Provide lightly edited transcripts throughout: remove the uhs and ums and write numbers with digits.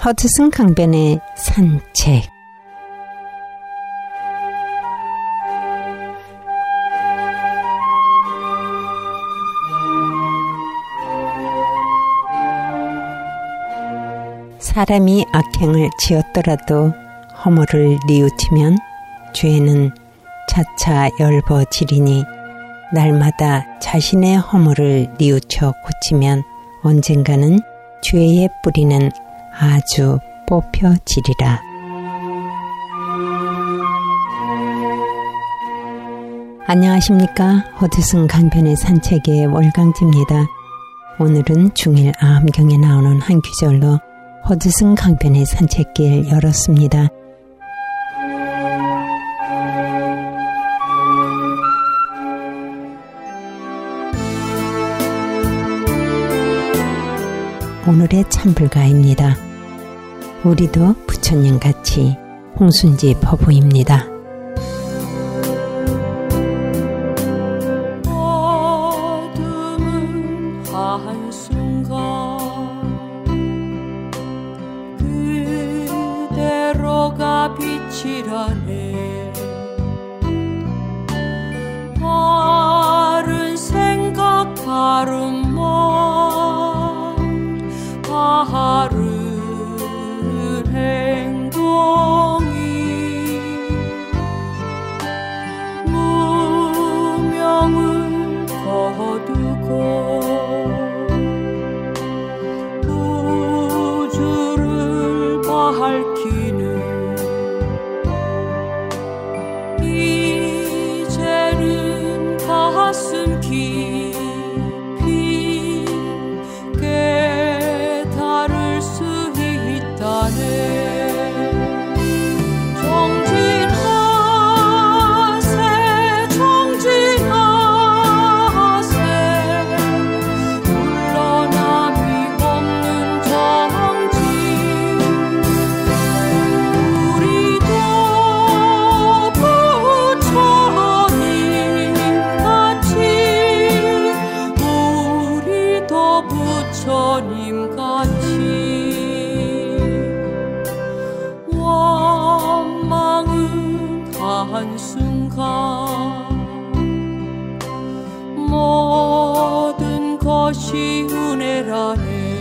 허드슨 강변의 산책. 사람이 악행을 지었더라도 허물을 뉘우치면 죄는 차차 엷어지리니 날마다 자신의 허물을 뉘우쳐 고치면 언젠가는 죄의 뿌리는 아주 뽑혀지리라. 안녕하십니까. 허드슨 강변의 산책의 월강지입니다. 오늘은 중일 아함경에 나오는 한 구절로 허드슨 강변의 산책길 열었습니다. 오늘의 찬불가입니다. 우리도 부처님같이 홍순지 법우입니다. 어둠은 한순간 그대로가 빛이라네. 바른 생각 바른 말 바른 행동이 무명을 거두고 우주를 밝히는 이제는 가슴 깊이 깨달을 수 있다네. 모든 것이 은혜라네.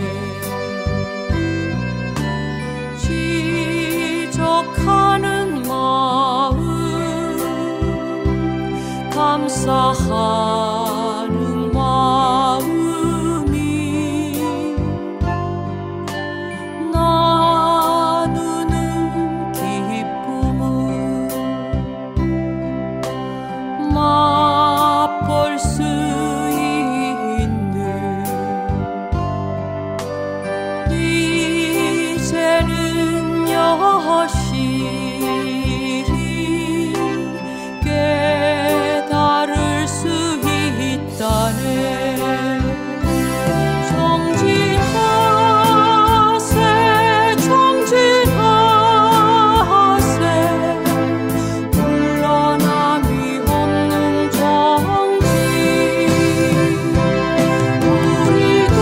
지적하는 마음 감사하는 마음이 나누는 기쁨은 맛볼 수 있는 이제는 여실히 깨달을 수 있다네. 정진하세 정진하세 물러남이 없는 정진. 우리도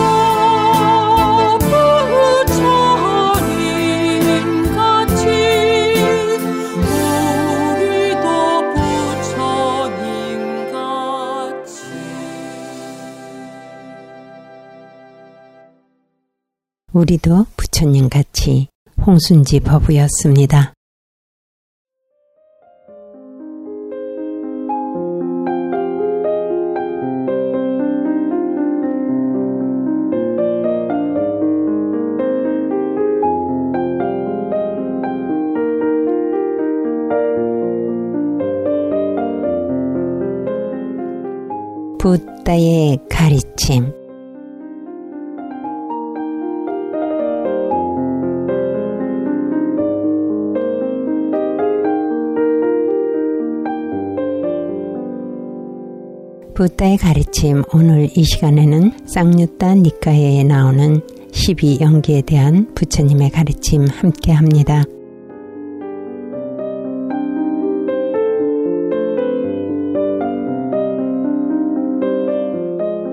부처님같이 우리도 부처님같이 홍순지 법우였습니다. 붓다의 가르침. 붓다의 가르침. 오늘 이 시간에는 쌍유타 니카야에 나오는 12연기에 대한 부처님의 가르침 함께 합니다.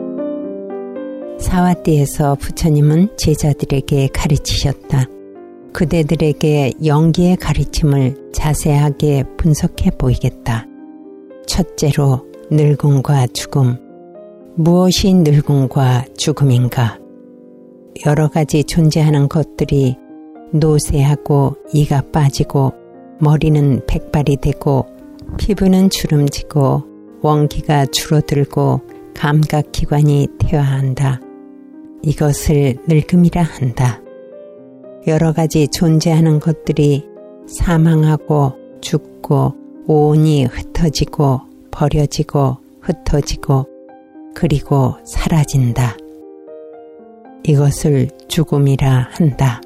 사와띠에서 부처님은 제자들에게 가르치셨다. 그대들에게 연기의 가르침을 자세하게 분석해 보이겠다. 첫째로 늙음과 죽음. 무엇이 늙음과 죽음인가? 여러 가지 존재하는 것들이 노쇠하고 이가 빠지고 머리는 백발이 되고 피부는 주름지고 원기가 줄어들고 감각기관이 퇴화한다. 이것을 늙음이라 한다. 여러 가지 존재하는 것들이 사망하고 죽고 오온이 흩어지고 버려지고 흩어지고 그리고 사라진다. 이것을 죽음이라 한다.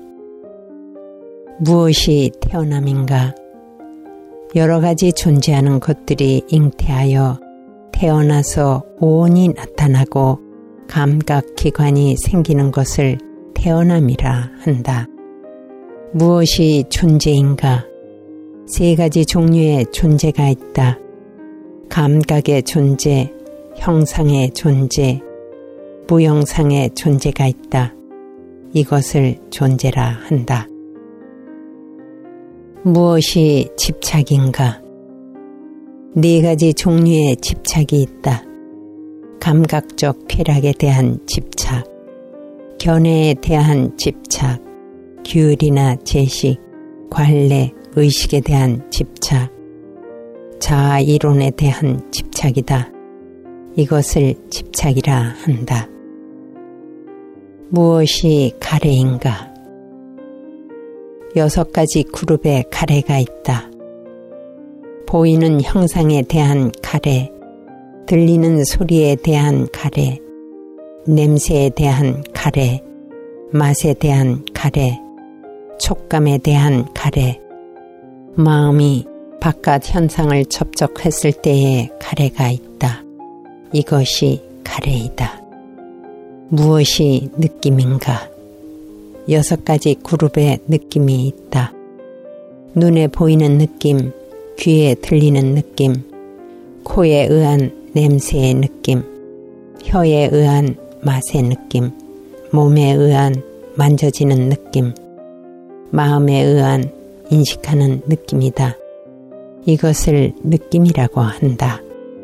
무엇이 태어남인가? 여러 가지 존재하는 것들이 잉태하여 태어나서 오온이 나타나고 감각기관이 생기는 것을 태어남이라 한다. 무엇이 존재인가? 세 가지 종류의 존재가 있다. 감각의 존재, 형상의 존재, 무형상의 존재가 있다. 이것을 존재라 한다. 무엇이 집착인가? 네 가지 종류의 집착이 있다. 감각적 쾌락에 대한 집착, 견해에 대한 집착, 규율이나 제식, 관례, 의식에 대한 집착, 자아 이론에 대한 집착이다. 이것을 집착이라 한다. 무엇이 가래인가? 6가지 그룹의 가래가 있다. 보이는 형상에 대한 가래, 들리는 소리에 대한 가래, 냄새에 대한 가래, 맛에 대한 가래, 촉감에 대한 가래, 마음이 바깥 현상을 접촉했을 때의 가래가 있다. 이것이 가래이다. 무엇이 느낌인가? 6가지 그룹의 느낌이 있다. 눈에 보이는 느낌, 귀에 들리는 느낌, 코에 의한 냄새의 느낌, 혀에 의한 맛의 느낌, 몸에 의한 만져지는 느낌, 마음에 의한 인식하는 느낌이다. 이것을 느낌이라고 한다.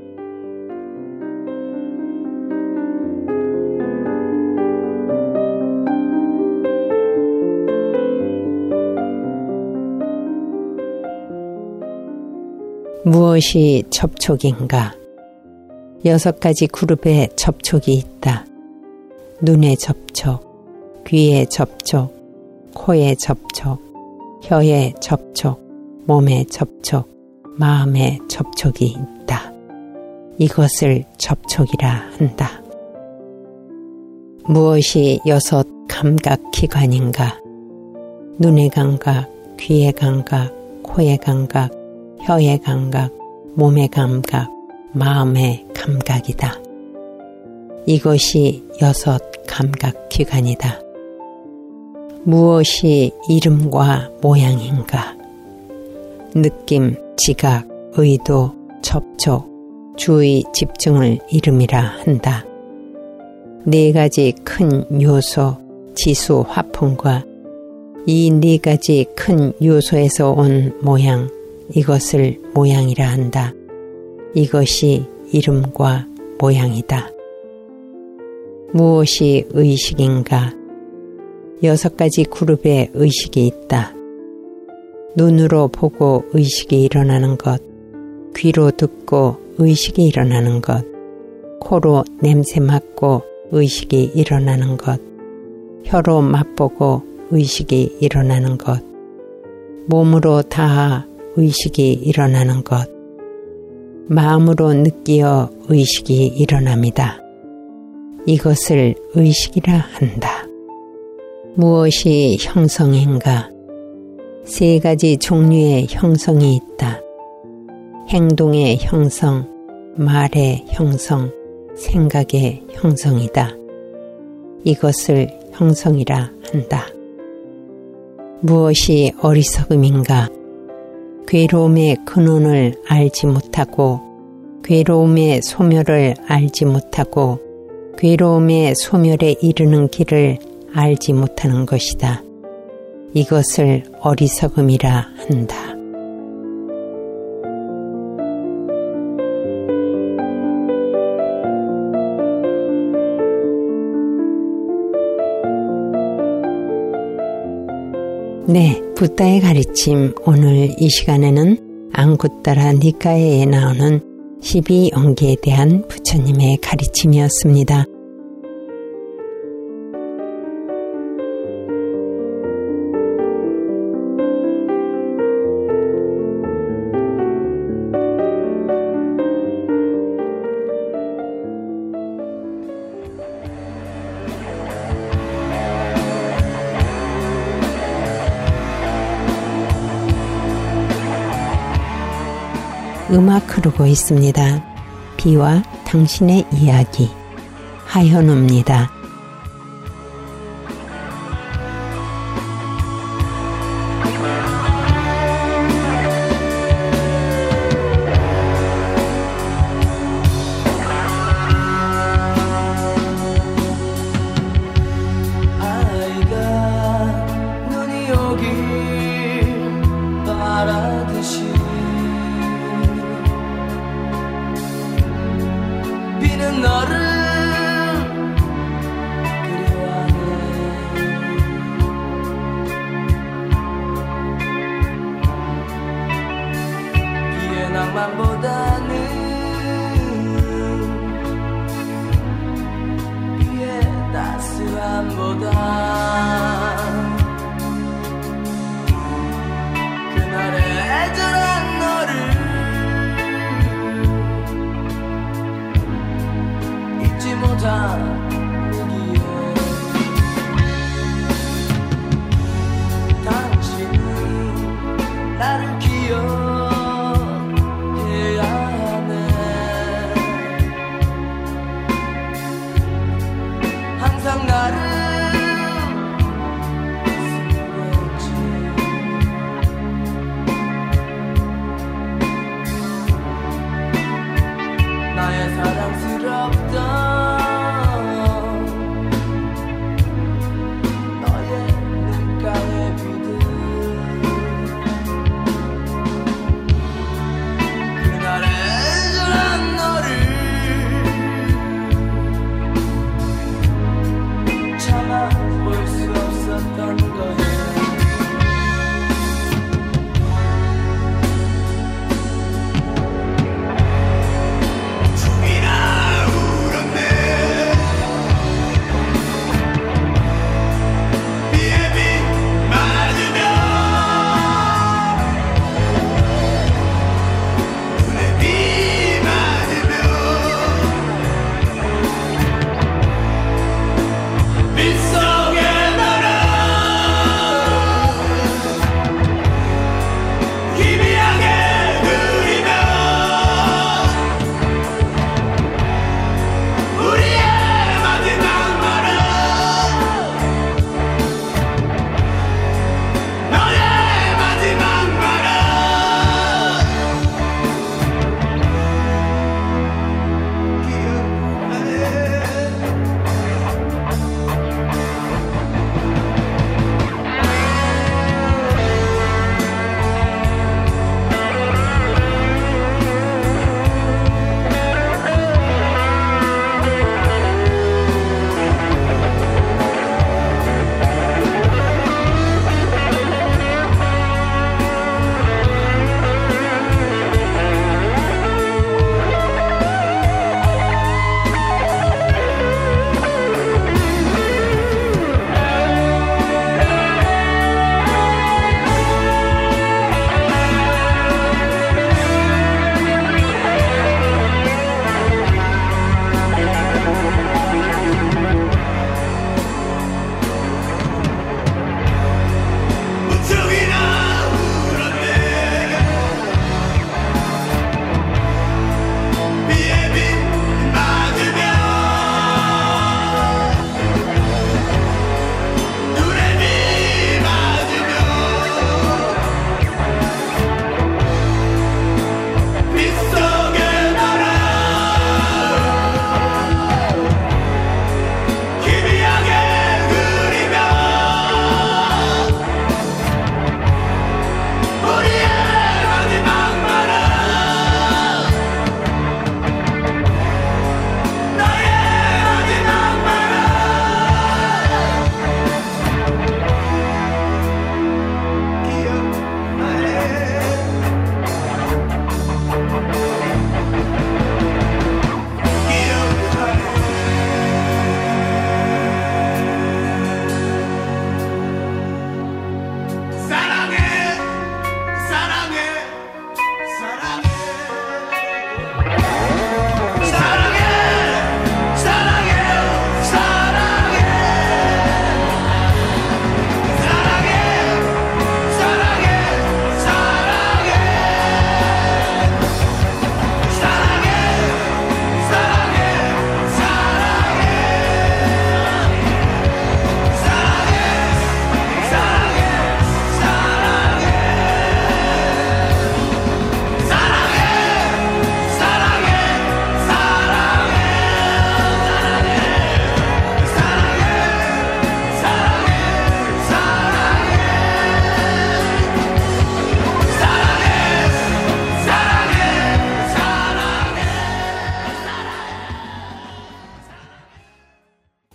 무엇이 접촉인가? 6가지 그룹의 접촉이 있다. 눈의 접촉, 귀의 접촉, 코의 접촉, 혀의 접촉, 몸의 접촉, 마음의 접촉이 있다. 이것을 접촉이라 한다. 무엇이 6 감각기관인가? 눈의 감각, 귀의 감각, 코의 감각, 혀의 감각, 몸의 감각, 마음의 감각이다. 이것이 6 감각기관이다. 무엇이 이름과 모양인가? 느낌, 지각, 의도, 접촉, 주의, 집중을 이름이라 한다. 4가지 큰 요소, 지수, 화풍과 이 4가지 큰 요소에서 온 모양, 이것을 모양이라 한다. 이것이 이름과 모양이다. 무엇이 의식인가? 6가지 그룹의 의식이 있다. 눈으로 보고 의식이 일어나는 것, 귀로 듣고 의식이 일어나는 것, 코로 냄새 맡고 의식이 일어나는 것, 혀로 맛보고 의식이 일어나는 것, 몸으로 닿아 의식이 일어나는 것, 마음으로 느끼어 의식이 일어납니다. 이것을 의식이라 한다. 무엇이 형성인가? 3가지 종류의 형성이 있다. 행동의 형성, 말의 형성, 생각의 형성이다. 이것을 형성이라 한다. 무엇이 어리석음인가? 괴로움의 근원을 알지 못하고 괴로움의 소멸을 알지 못하고 괴로움의 소멸에 이르는 길을 알지 못하는 것이다. 이것을 어리석음이라 한다. 네, 붓다의 가르침. 오늘 이 시간에는 앙굿타라 니카에에 나오는 12연계에 대한 부처님의 가르침이었습니다. 음악 흐르고 있습니다. 비와 당신의 이야기, 하현우입니다.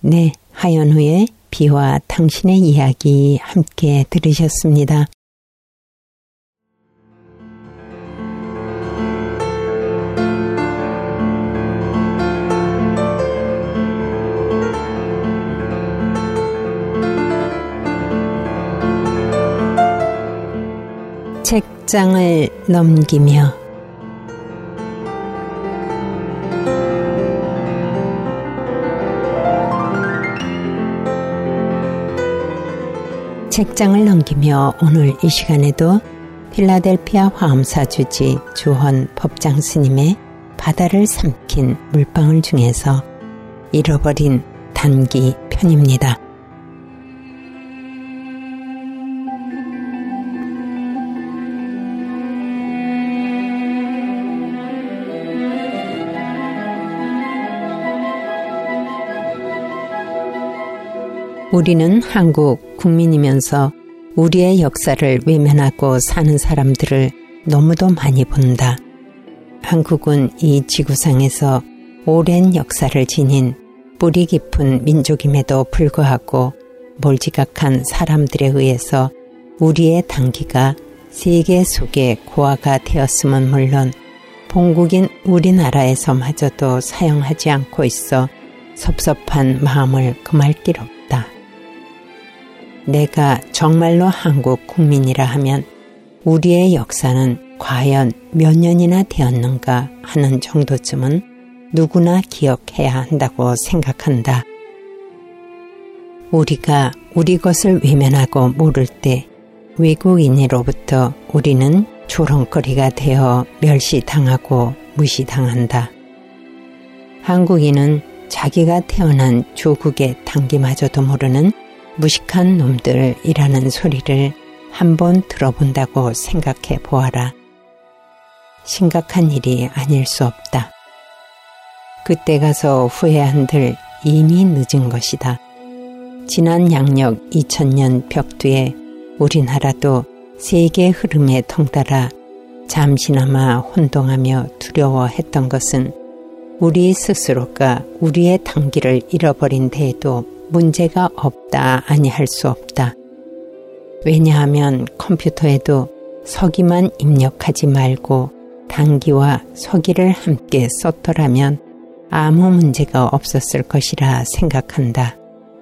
네, 하연우의 비와 당신의 이야기 함께 들으셨습니다. 책장을 넘기며 책장을 넘기며 오늘 이 시간에도 필라델피아 화엄사 주지 주헌 법장 스님의 바다를 삼킨 물방울 중에서 잃어버린 단기 편입니다. 우리는 한국 국민이면서 우리의 역사를 외면하고 사는 사람들을 너무도 많이 본다. 한국은 이 지구상에서 오랜 역사를 지닌 뿌리 깊은 민족임에도 불구하고 몰지각한 사람들에 의해서 우리의 단기가 세계 속에 고아가 되었음은 물론 본국인 우리나라에서마저도 사용하지 않고 있어 섭섭한 마음을 금할 길 없다. 내가 정말로 한국 국민이라 하면 우리의 역사는 과연 몇 년이나 되었는가 하는 정도쯤은 누구나 기억해야 한다고 생각한다. 우리가 우리 것을 외면하고 모를 때 외국인으로부터 우리는 조롱거리가 되어 멸시당하고 무시당한다. 한국인은 자기가 태어난 조국의 단기마저도 모르는 무식한 놈들이라는 소리를 한번 들어본다고 생각해 보아라. 심각한 일이 아닐 수 없다. 그때 가서 후회한들 이미 늦은 것이다. 지난 양력 2000년 벽두에 우리나라도 세계 흐름에 통달아 잠시나마 혼동하며 두려워했던 것은 우리 스스로가 우리의 단기를 잃어버린 데에도 문제가 없다 아니할 수 없다. 왜냐하면 컴퓨터에도 서기만 입력하지 말고 단기와 서기를 함께 썼더라면 아무 문제가 없었을 것이라 생각한다.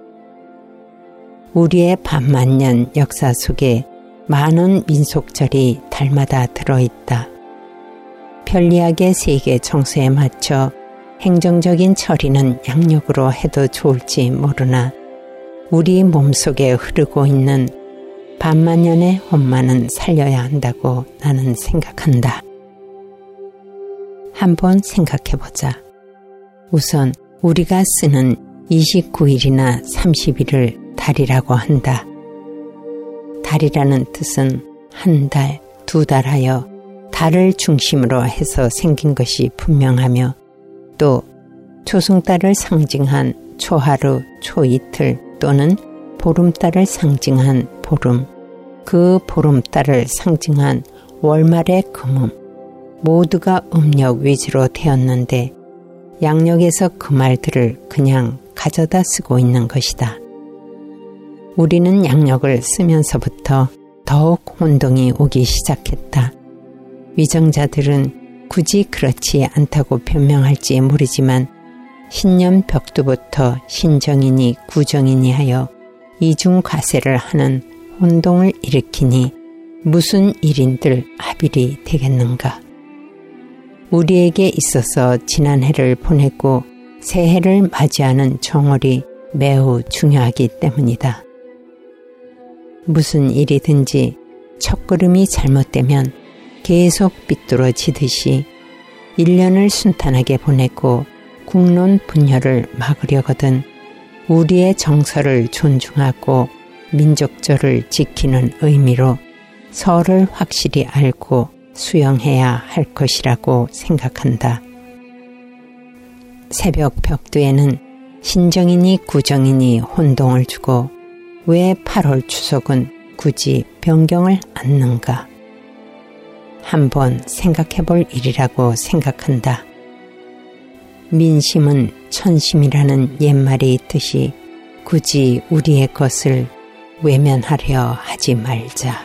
우리의 반만년 역사 속에 많은 민속절이 달마다 들어있다. 편리하게 세계 정서에 맞춰 행정적인 처리는 양력으로 해도 좋을지 모르나 우리 몸속에 흐르고 있는 반만년의 혼만은 살려야 한다고 나는 생각한다. 한번 생각해보자. 우선 우리가 쓰는 29일이나 30일을 달이라고 한다. 달이라는 뜻은 한 달, 두 달 하여 달을 중심으로 해서 생긴 것이 분명하며 또 초승달을 상징한 초하루, 초이틀 또는 보름달을 상징한 보름, 그 보름달을 상징한 월말의 금음, 모두가 음력 위주로 되었는데 양력에서 그 말들을 그냥 가져다 쓰고 있는 것이다. 우리는 양력을 쓰면서부터 더욱 혼동이 오기 시작했다. 위정자들은 굳이 그렇지 않다고 변명할지 모르지만 신년 벽두부터 신정이니 구정이니 하여 이중과세를 하는 혼동을 일으키니 무슨 일인들 합일이 되겠는가. 우리에게 있어서 지난해를 보내고 새해를 맞이하는 정월이 매우 중요하기 때문이다. 무슨 일이든지 첫걸음이 잘못되면 계속 삐뚤어지듯이 1년을 순탄하게 보내고 국론 분열을 막으려거든 우리의 정서를 존중하고 민족절을 지키는 의미로 설을 확실히 알고 수용해야 할 것이라고 생각한다. 새벽 벽두에는 신정이니 구정이니 혼동을 주고 왜 8월 추석은 굳이 변경을 않는가? 한번 생각해 볼 일이라고 생각한다. 민심은 천심이라는 옛말이 있듯이 굳이 우리의 것을 외면하려 하지 말자.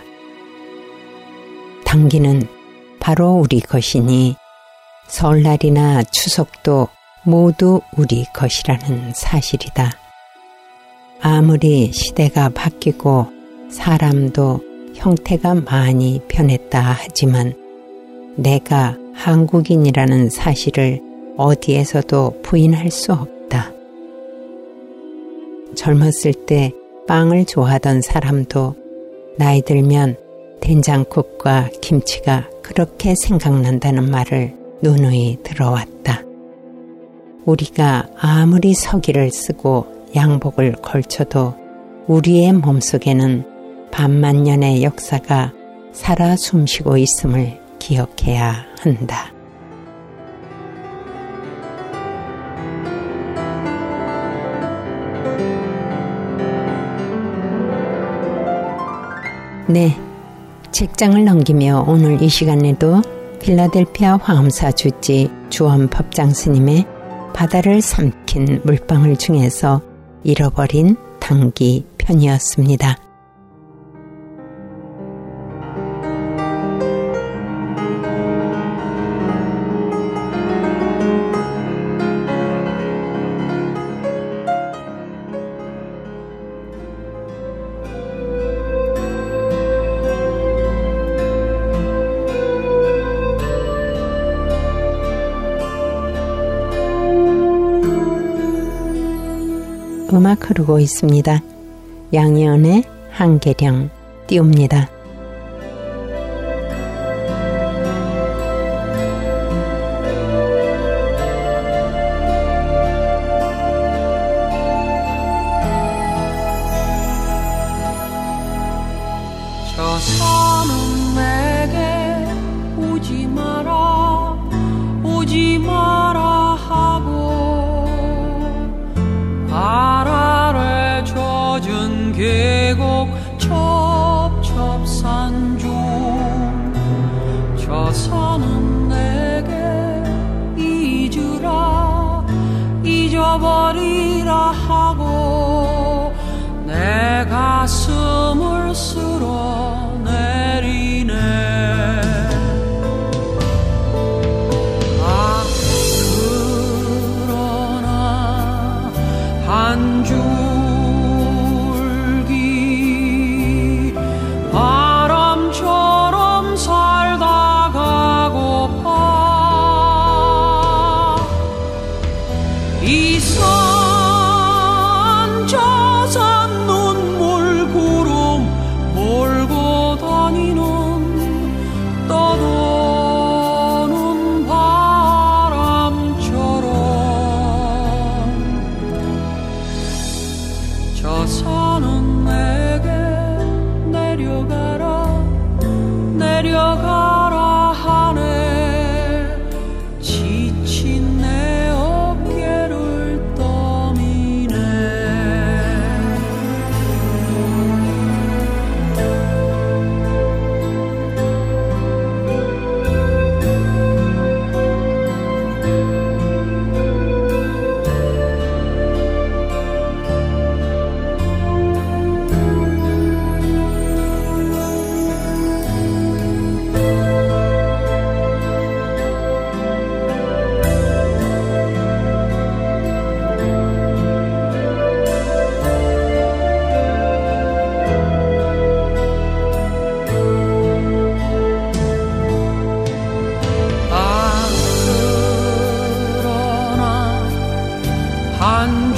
당기는 바로 우리 것이니 설날이나 추석도 모두 우리 것이라는 사실이다. 아무리 시대가 바뀌고 사람도 형태가 많이 변했다 하지만 내가 한국인이라는 사실을 어디에서도 부인할 수 없다. 젊었을 때 빵을 좋아하던 사람도 나이 들면 된장국과 김치가 그렇게 생각난다는 말을 누누이 들어왔다. 우리가 아무리 서기를 쓰고 양복을 걸쳐도 우리의 몸속에는 반만년의 역사가 살아 숨쉬고 있음을 기억해야 한다. 네, 책장을 넘기며 오늘 이 시간에도 필라델피아 화엄사 주지 주원 법장 스님의 바다를 삼킨 물방울 중에서 잃어버린 단기 편이었습니다. 음악 흐르고 있습니다. 양희은의 한계령 띄웁니다. 저 산은 내게 오지 마라 오지 마라 하고 발 아래 젖은 계곡 첩첩산 중 저 산은 내게 잊으라 잊어버리라 하고 내 가슴을 쓸어내리네. 아 그러나 한 줄기 바람처럼 살다 가고파 이 산 저 산 눈물 구름 몰고 다니는 떠도는 바람처럼 저 산은 내게 내려가라 내려가라 하네. 지친 내 어깨를 떠미네. 아 그러나 한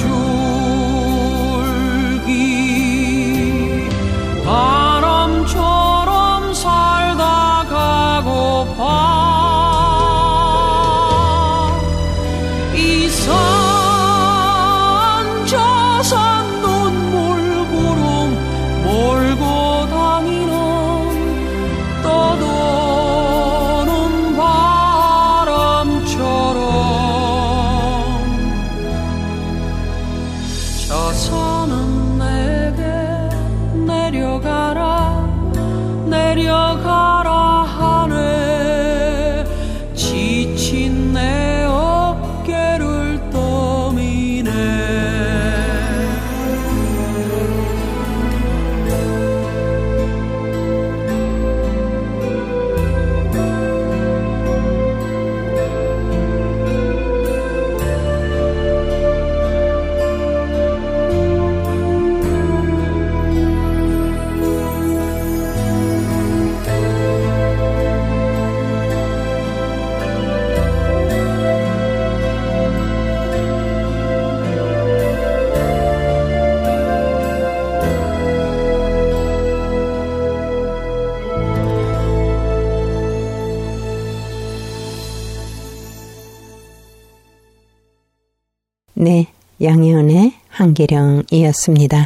줄기 바람처럼 살다 가고파 이 산 저 산 눈물 구름 몰고 다니는 떠도는 바람처럼 저 산은 내게 내려가라 내려가라 하네. 지친 내 어깨를 떠미네. 네, 양희은의 한계령이었습니다.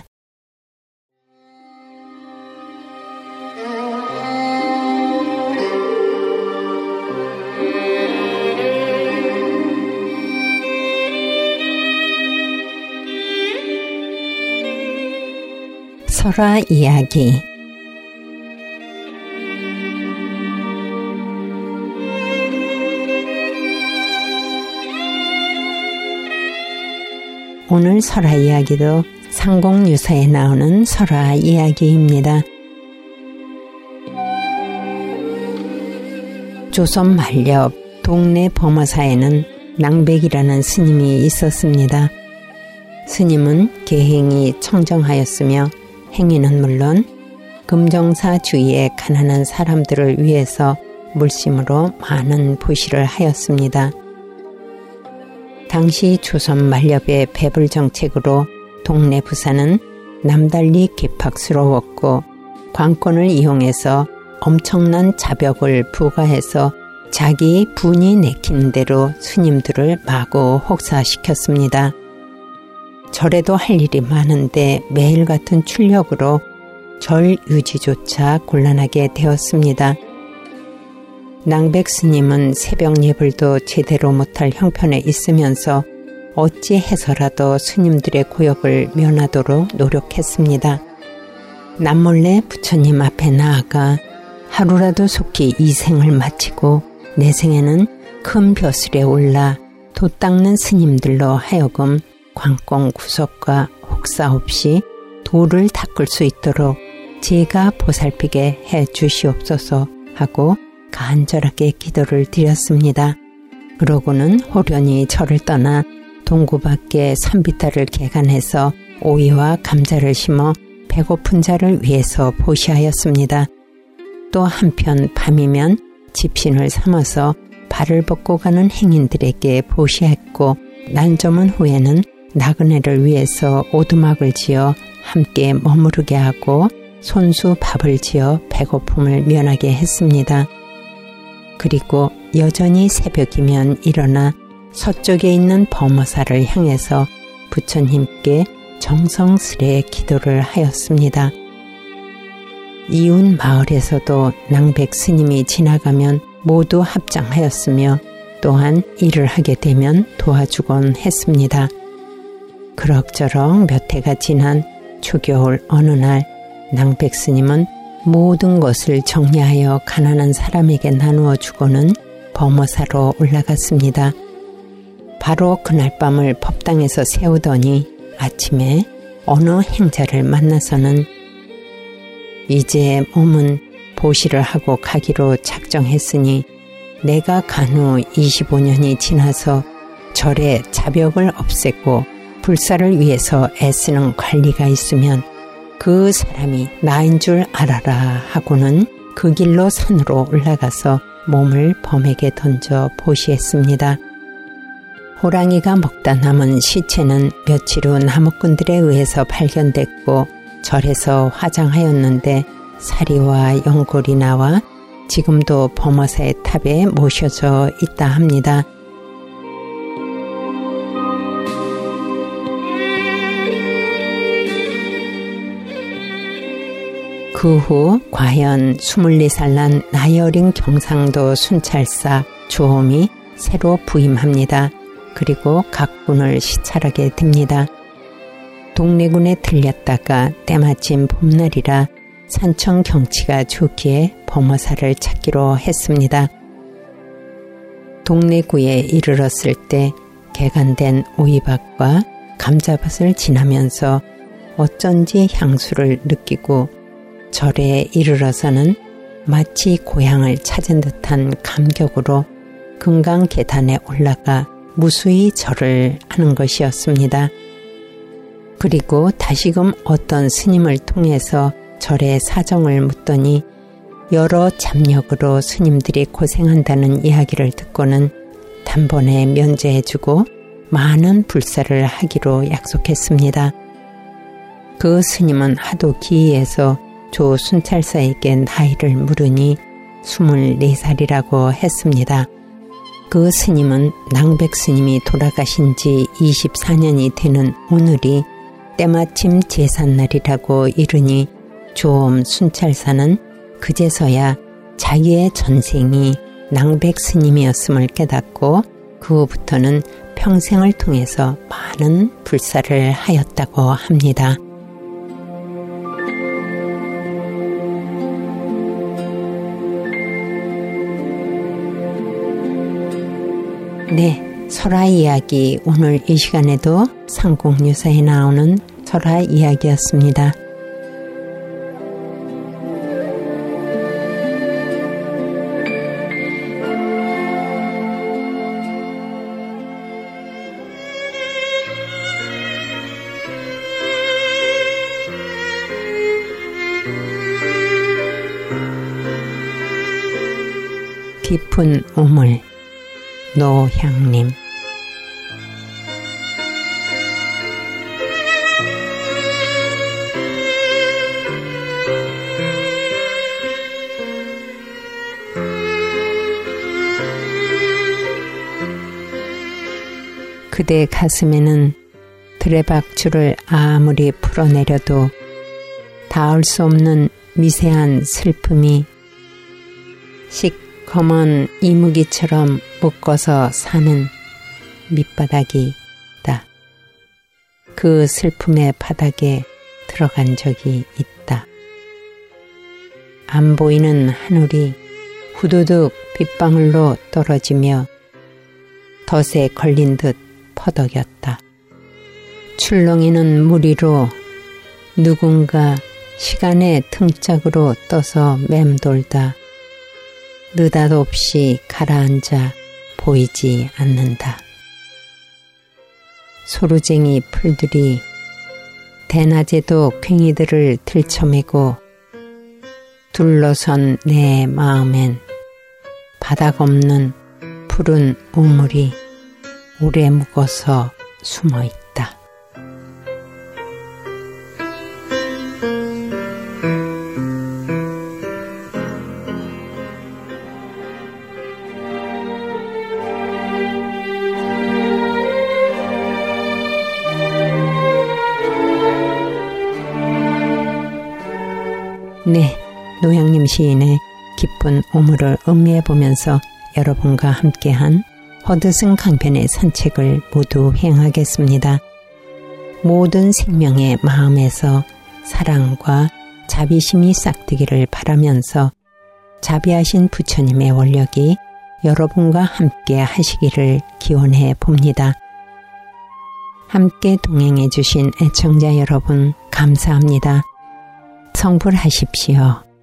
설화 이야기. 오늘 설화 이야기도 상공유사에 나오는 설화 이야기입니다. 조선 말엽 동네 범어사에는 낭백이라는 스님이 있었습니다. 스님은 계행이 청정하였으며 행위는 물론 금정사 주위의 가난한 사람들을 위해서 물심으로 많은 보시를 하였습니다. 당시 조선 말엽의 배불 정책으로 동네 부사는 남달리 기팍스러웠고 관권을 이용해서 엄청난 자벽을 부과해서 자기 분이 내키는 대로 스님들을 마구 혹사시켰습니다. 절에도 할 일이 많은데 매일 같은 출력으로 절 유지조차 곤란하게 되었습니다. 낭백 스님은 새벽 예불도 제대로 못할 형편에 있으면서 어찌해서라도 스님들의 고역을 면하도록 노력했습니다. 남몰래 부처님 앞에 나아가 하루라도 속히 이 생을 마치고 내 생에는 큰 벼슬에 올라 돛 닦는 스님들로 하여금 관공 구석과 혹사 없이 도를 닦을 수 있도록 제가 보살피게 해 주시옵소서 하고 간절하게 기도를 드렸습니다. 그러고는 호련히 절을 떠나 동구 밖에 산비탈을 개간해서 오이와 감자를 심어 배고픈 자를 위해서 보시하였습니다. 또 한편 밤이면 집신을 삼아서 발을 벗고 가는 행인들에게 보시했고 난저문 후에는 나그네를 위해서 오두막을 지어 함께 머무르게 하고 손수 밥을 지어 배고픔을 면하게 했습니다. 그리고 여전히 새벽이면 일어나 서쪽에 있는 범어사를 향해서 부처님께 정성스레 기도를 하였습니다. 이웃 마을에서도 낭백 스님이 지나가면 모두 합장하였으며 또한 일을 하게 되면 도와주곤 했습니다. 그럭저럭 몇 해가 지난 초겨울 어느 날 낭백 스님은 모든 것을 정리하여 가난한 사람에게 나누어 주고는 범어사로 올라갔습니다. 바로 그날 밤을 법당에서 세우더니 아침에 어느 행자를 만나서는 이제 몸은 보시를 하고 가기로 작정했으니 내가 간 후 25년이 지나서 절에 자벽을 없애고 불사를 위해서 애쓰는 관리가 있으면 그 사람이 나인 줄 알아라 하고는 그 길로 산으로 올라가서 몸을 범에게 던져 보시했습니다. 호랑이가 먹다 남은 시체는 며칠 후 나무꾼들에 의해서 발견됐고 절에서 화장하였는데 사리와 연골이 나와 지금도 범어사의 탑에 모셔져 있다 합니다. 그 후 과연 24살 난 나이 어린 경상도 순찰사 주홈이 새로 부임합니다. 그리고 각군을 시찰하게 됩니다. 동래군에 들렸다가 때마침 봄날이라 산청 경치가 좋기에 범어사를 찾기로 했습니다. 동래구에 이르렀을 때 개간된 오이밭과 감자밭을 지나면서 어쩐지 향수를 느끼고 절에 이르러서는 마치 고향을 찾은 듯한 감격으로 금강 계단에 올라가 무수히 절을 하는 것이었습니다. 그리고 다시금 어떤 스님을 통해서 절의 사정을 묻더니 여러 잡력으로 스님들이 고생한다는 이야기를 듣고는 단번에 면제해주고 많은 불사를 하기로 약속했습니다. 그 스님은 하도 기이해서 조 순찰사에게 나이를 물으니 24살이라고 했습니다. 그 스님은 낭백 스님이 돌아가신 지 24년이 되는 오늘이 때마침 제삿날이라고 이르니 좀 순찰사는 그제서야 자기의 전생이 낭백 스님이었음을 깨닫고 그 후부터는 평생을 통해서 많은 불사를 하였다고 합니다. 네, 설화 이야기 오늘 이 시간에도 상공유사에 나오는 설화 이야기였습니다. 깊은 우물 노향림. 그대 가슴에는 드레박줄을 아무리 풀어내려도 닿을 수 없는 미세한 슬픔이 시커먼 이무기처럼 묶어서 사는 밑바닥이 있다. 그 슬픔의 바닥에 들어간 적이 있다. 안 보이는 하늘이 후두둑 빗방울로 떨어지며 덫에 걸린 듯 퍼덕였다. 출렁이는 무리로 누군가 시간의 등짝으로 떠서 맴돌다 느닷없이 가라앉아 보이지 않는다. 소루쟁이 풀들이 대낮에도 괭이들을 들쳐매고 둘러선 내 마음엔 바닥 없는 푸른 우물이 오래 묵어서 숨어 있다. 네, 노향림 시인의 깊은 우물을 음미해 보면서 여러분과 함께한 허드슨 강변의 산책을 모두 행하겠습니다. 모든 생명의 마음에서 사랑과 자비심이 싹트기를 바라면서 자비하신 부처님의 원력이 여러분과 함께 하시기를 기원해 봅니다. 함께 동행해 주신 애청자 여러분 감사합니다. 성불하십시오.